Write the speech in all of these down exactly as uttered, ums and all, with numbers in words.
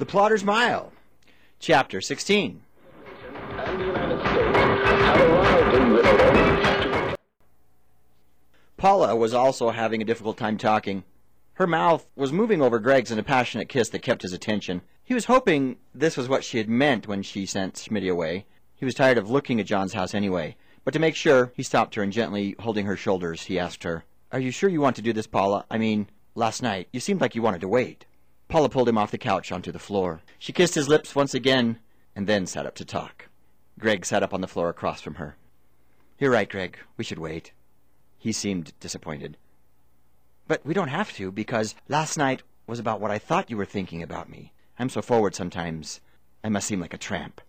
Plotter's Mile, Chapter sixteen. Paula was also having a difficult time talking. Her mouth was moving over Greg's in a passionate kiss that kept his attention. He was hoping this was what she had meant when she sent Schmitty away. He was tired of looking at John's house anyway. But to make sure, he stopped her and gently holding her shoulders, he asked her, "Are you sure you want to do this, Paula? I mean, last night, you seemed like you wanted to wait." Paula pulled him off the couch onto the floor. She kissed his lips once again, and then sat up to talk. Greg sat up on the floor across from her. "You're right, Greg. We should wait." He seemed disappointed. "But we don't have to, because last night was about what I thought you were thinking about me. I'm so forward sometimes. I must seem like a tramp."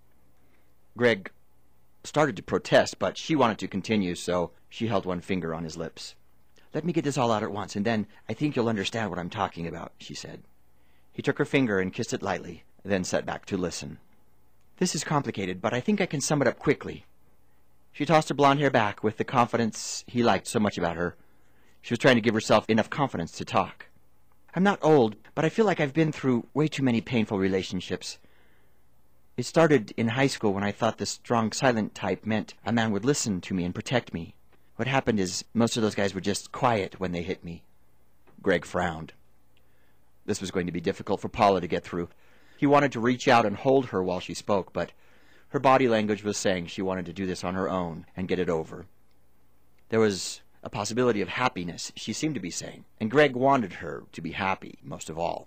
Greg started to protest, but she wanted to continue, so she held one finger on his lips. "Let me get this all out at once, and then I think you'll understand what I'm talking about," she said. He took her finger and kissed it lightly, then sat back to listen. "This is complicated, but I think I can sum it up quickly." She tossed her blonde hair back with the confidence he liked so much about her. She was trying to give herself enough confidence to talk. "I'm not old, but I feel like I've been through way too many painful relationships. It started in high school when I thought the strong, silent type meant a man would listen to me and protect me. What happened is most of those guys were just quiet when they hit me." Greg frowned. This was going to be difficult for Paula to get through. He wanted to reach out and hold her while she spoke, but her body language was saying she wanted to do this on her own and get it over. There was a possibility of happiness, she seemed to be saying, and Greg wanted her to be happy, most of all.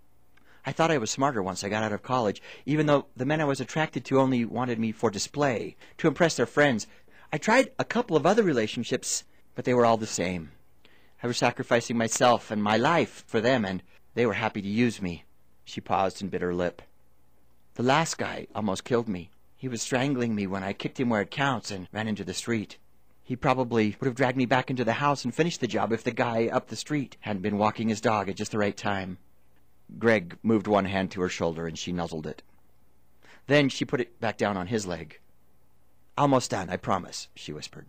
"I thought I was smarter once I got out of college, even though the men I was attracted to only wanted me for display, to impress their friends. I tried a couple of other relationships, but they were all the same. I was sacrificing myself and my life for them, and they were happy to use me." She paused and bit her lip. "The last guy almost killed me. He was strangling me when I kicked him where it counts and ran into the street. He probably would have dragged me back into the house and finished the job if the guy up the street hadn't been walking his dog at just the right time." Greg moved one hand to her shoulder and she nuzzled it. Then she put it back down on his leg. "Almost done, I promise," she whispered.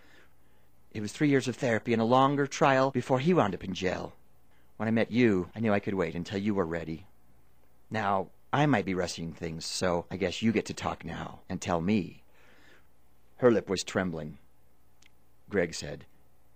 "It was three years of therapy and a longer trial before he wound up in jail. When I met you, I knew I could wait until you were ready. Now, I might be rushing things, so I guess you get to talk now and tell me." Her lip was trembling. Greg said,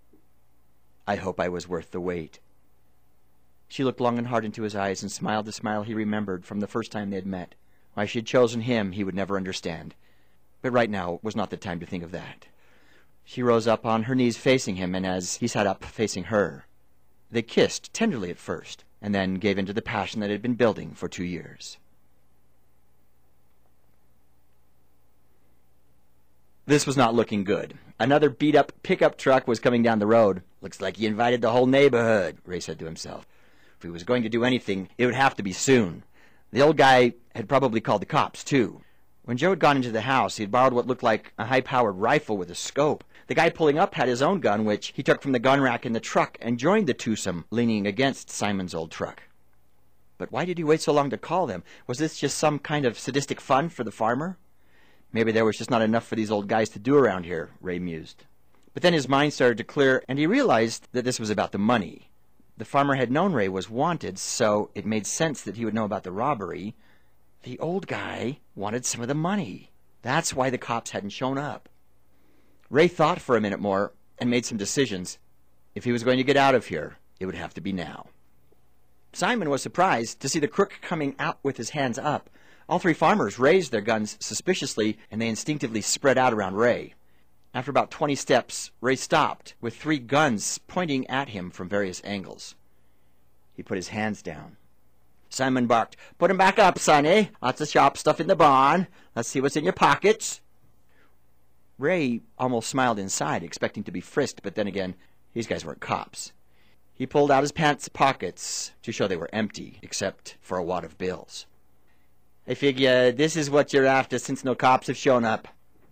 "I hope I was worth the wait." She looked long and hard into his eyes and smiled the smile he remembered from the first time they had met. Why she had chosen him he would never understand. But right now was not the time to think of that. She rose up on her knees facing him, and as he sat up facing her, they kissed tenderly at first, and then gave into the passion that had been building for two years. This was not looking good. Another beat-up pickup truck was coming down the road. "Looks like he invited the whole neighborhood," Ray said to himself. If he was going to do anything, it would have to be soon. The old guy had probably called the cops, too. When Joe had gone into the house, he had borrowed what looked like a high-powered rifle with a scope. The guy pulling up had his own gun, which he took from the gun rack in the truck and joined the twosome, leaning against Simon's old truck. But why did he wait so long to call them? Was this just some kind of sadistic fun for the farmer? Maybe there was just not enough for these old guys to do around here, Ray mused. But then his mind started to clear, and he realized that this was about the money. The farmer had known Ray was wanted, so it made sense that he would know about the robbery. The old guy wanted some of the money. That's why the cops hadn't shown up. Ray thought for a minute more and made some decisions. If he was going to get out of here, it would have to be now. Simon was surprised to see the crook coming out with his hands up. All three farmers raised their guns suspiciously, and they instinctively spread out around Ray. After about twenty steps, Ray stopped, with three guns pointing at him from various angles. He put his hands down. Simon barked, "Put 'em back up, sonny. Lots of sharp stuff in the barn. Let's see what's in your pockets." Ray almost smiled inside, expecting to be frisked, but then again, these guys weren't cops. He pulled out his pants pockets to show they were empty, except for a wad of bills. "I figure this is what you're after since no cops have shown up."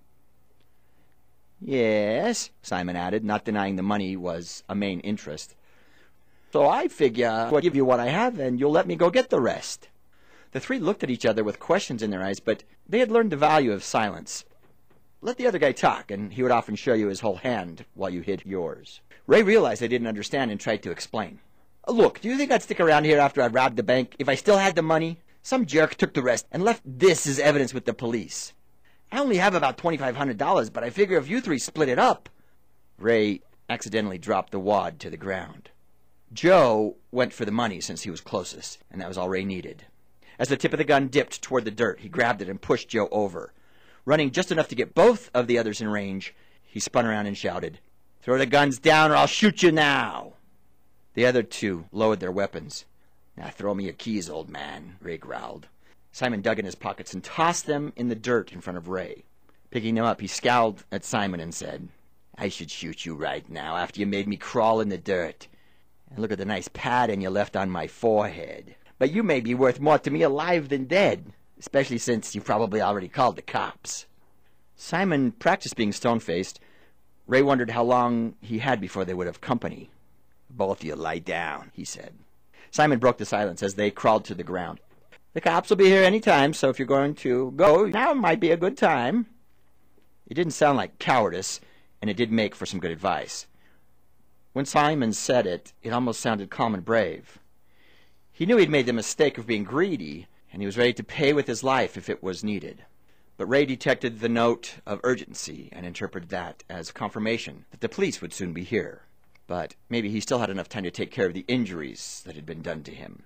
"Yes," Simon added, not denying the money was a main interest. "So I figure I'll give you what I have and you'll let me go get the rest." The three looked at each other with questions in their eyes, but they had learned the value of silence. Let the other guy talk, and he would often show you his whole hand while you hid yours. Ray realized they didn't understand and tried to explain. "Look, do you think I'd stick around here after I robbed the bank if I still had the money?" Some jerk took the rest and left this as evidence with the police. I only have about twenty-five hundred dollars, but I figure if you three split it up..." Ray accidentally dropped the wad to the ground. Joe went for the money since he was closest, and that was all Ray needed. As the tip of the gun dipped toward the dirt, he grabbed it and pushed Joe over. Running just enough to get both of the others in range, he spun around and shouted, "Throw the guns down or I'll shoot you now!" The other two lowered their weapons. "Now throw me your keys, old man," Ray growled. Simon dug in his pockets and tossed them in the dirt in front of Ray. Picking them up, he scowled at Simon and said, "I should shoot you right now after you made me crawl in the dirt. And look at the nice pattern you left on my forehead. But you may be worth more to me alive than dead, especially since you probably already called the cops." Simon practiced being stone-faced. Ray wondered how long he had before they would have company. "Both of you lie down," he said. Simon broke the silence as they crawled to the ground. "The cops will be here any time, so if you're going to go, now might be a good time." It didn't sound like cowardice, and it did make for some good advice. When Simon said it, it almost sounded calm and brave. He knew he'd made the mistake of being greedy, and he was ready to pay with his life if it was needed. But Ray detected the note of urgency and interpreted that as confirmation that the police would soon be here. But maybe he still had enough time to take care of the injuries that had been done to him.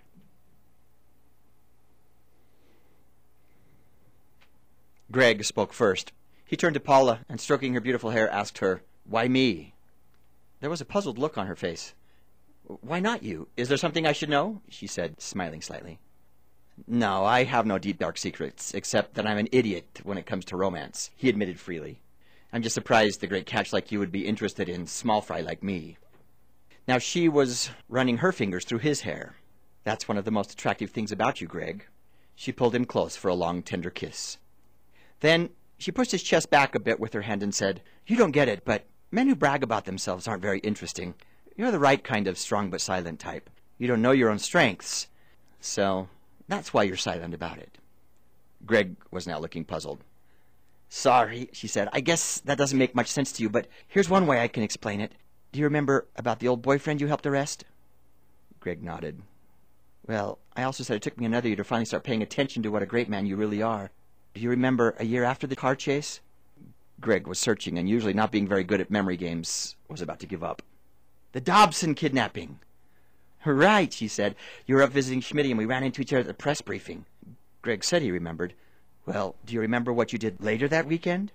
Greg spoke first. He turned to Paula and, stroking her beautiful hair, asked her, "Why me?" There was a puzzled look on her face. "Why not you? Is there something I should know?" she said, smiling slightly. "No, I have no deep, dark secrets, except that I'm an idiot when it comes to romance," he admitted freely. "I'm just surprised the great catch like you would be interested in small fry like me." Now she was running her fingers through his hair. "That's one of the most attractive things about you, Greg." She pulled him close for a long, tender kiss. Then she pushed his chest back a bit with her hand and said, "You don't get it, but men who brag about themselves aren't very interesting. You're the right kind of strong but silent type. You don't know your own strengths, so that's why you're silent about it." Greg was now looking puzzled. "Sorry," she said. "I guess that doesn't make much sense to you, but here's one way I can explain it. Do you remember about the old boyfriend you helped arrest?" Greg nodded. "Well, I also said it took me another year to finally start paying attention to what a great man you really are. Do you remember a year after the car chase?" Greg was searching, and usually not being very good at memory games, was about to give up. "The Dobson kidnapping." "Right," she said. "You were up visiting Schmitty, and we ran into each other at the press briefing." Greg said he remembered. "Well, do you remember what you did later that weekend?"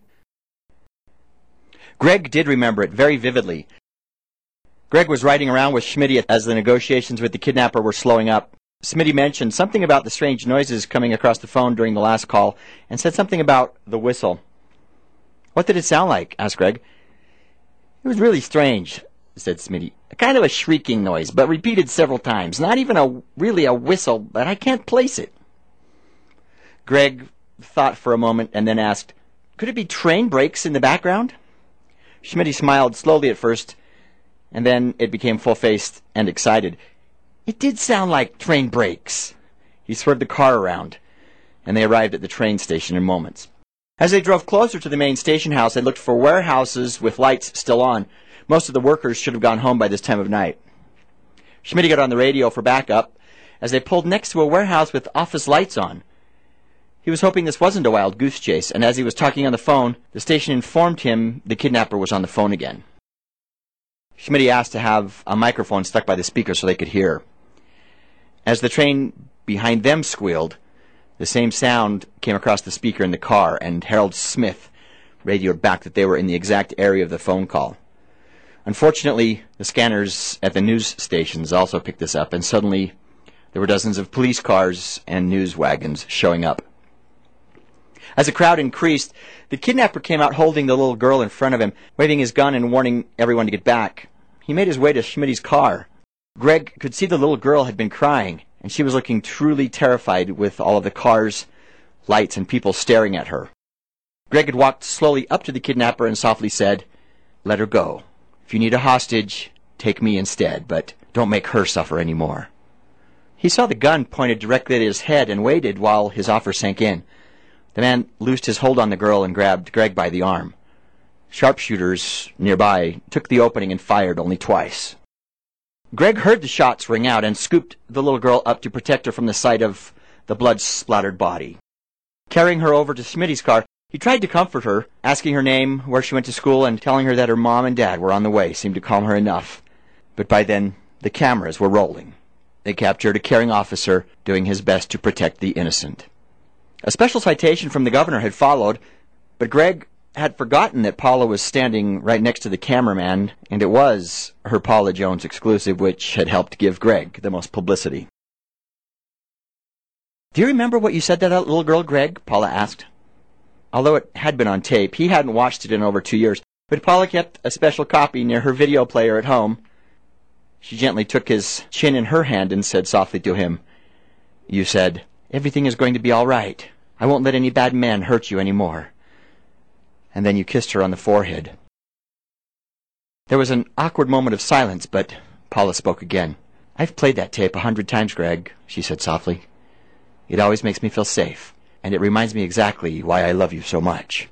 Greg did remember it very vividly. Greg was riding around with Schmitty as the negotiations with the kidnapper were slowing up. Schmitty mentioned something about the strange noises coming across the phone during the last call, and said something about the whistle. "What did it sound like?" asked Greg. "It was really strange," said Schmitty. "A kind of a shrieking noise, but repeated several times. Not even a really a whistle, but I can't place it." Greg thought for a moment and then asked, "Could it be train brakes in the background?" Schmitty smiled slowly at first, and then it became full-faced and excited. "It did sound like train brakes." He swerved the car around, and they arrived at the train station in moments. As they drove closer to the main station house, they looked for warehouses with lights still on. Most of the workers should have gone home by this time of night. Schmitty got on the radio for backup as they pulled next to a warehouse with office lights on. He was hoping this wasn't a wild goose chase, and as he was talking on the phone, the station informed him the kidnapper was on the phone again. Schmitty asked to have a microphone stuck by the speaker so they could hear. As the train behind them squealed, the same sound came across the speaker in the car, and Harold Smith radioed back that they were in the exact area of the phone call. Unfortunately, the scanners at the news stations also picked this up, and suddenly there were dozens of police cars and news wagons showing up. As the crowd increased, the kidnapper came out holding the little girl in front of him, waving his gun and warning everyone to get back. He made his way to Schmitty's car. Greg could see the little girl had been crying, and she was looking truly terrified with all of the cars, lights, and people staring at her. Greg had walked slowly up to the kidnapper and softly said, "Let her go. If you need a hostage, take me instead, but don't make her suffer any more." He saw the gun pointed directly at his head and waited while his offer sank in. The man loosed his hold on the girl and grabbed Greg by the arm. Sharpshooters nearby took the opening and fired only twice. Greg heard the shots ring out and scooped the little girl up to protect her from the sight of the blood-splattered body. Carrying her over to Smitty's car, he tried to comfort her, asking her name, where she went to school, and telling her that her mom and dad were on the way seemed to calm her enough. But by then, the cameras were rolling. They captured a caring officer doing his best to protect the innocent. A special citation from the governor had followed, but Greg had forgotten that Paula was standing right next to the cameraman, and it was her Paula Jones exclusive which had helped give Greg the most publicity. "Do you remember what you said to that little girl, Greg?" Paula asked. Although it had been on tape, he hadn't watched it in over two years, but Paula kept a special copy near her video player at home. She gently took his chin in her hand and said softly to him, "You said, 'Everything is going to be all right. I won't let any bad men hurt you any more.' And then you kissed her on the forehead." There was an awkward moment of silence, but Paula spoke again. "I've played that tape a hundred times, Greg," she said softly. "It always makes me feel safe, and it reminds me exactly why I love you so much."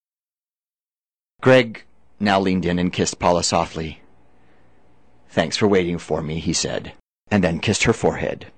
Greg now leaned in and kissed Paula softly. "Thanks for waiting for me," he said, and then kissed her forehead.